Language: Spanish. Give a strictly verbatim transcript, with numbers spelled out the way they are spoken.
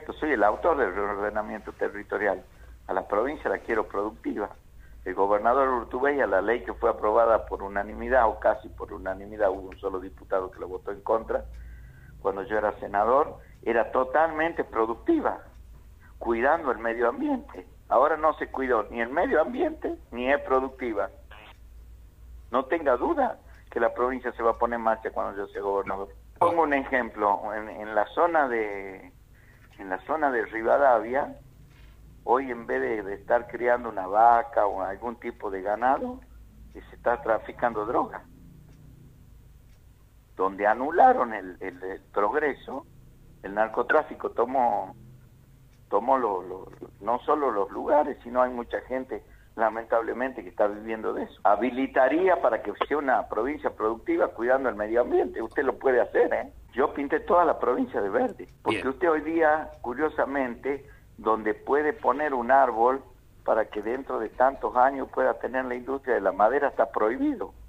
correcto, soy el autor del reordenamiento territorial. A la provincia la quiero productiva. El gobernador Urtubey, a la ley que fue aprobada por unanimidad, o casi por unanimidad, hubo un solo diputado que lo votó en contra, cuando yo era senador, era totalmente productiva, cuidando el medio ambiente. Ahora no se cuidó ni el medio ambiente, ni es productiva. No tenga duda que la provincia se va a poner en marcha cuando yo sea gobernador. Pongo un ejemplo, en, en la zona de en la zona de Rivadavia, hoy en vez de, de estar criando una vaca o algún tipo de ganado, se está traficando droga. Donde anularon el, el, el progreso, el narcotráfico tomó, tomó lo, lo, no solo los lugares, sino hay mucha gente, lamentablemente, que está viviendo de eso. Habilitaría para que sea una provincia productiva cuidando el medio ambiente. Usted lo puede hacer, ¿eh? Yo pinté toda la provincia de verde. Porque Bien. Usted hoy día, curiosamente, donde puede poner un árbol para que dentro de tantos años pueda tener la industria de la madera, está prohibido.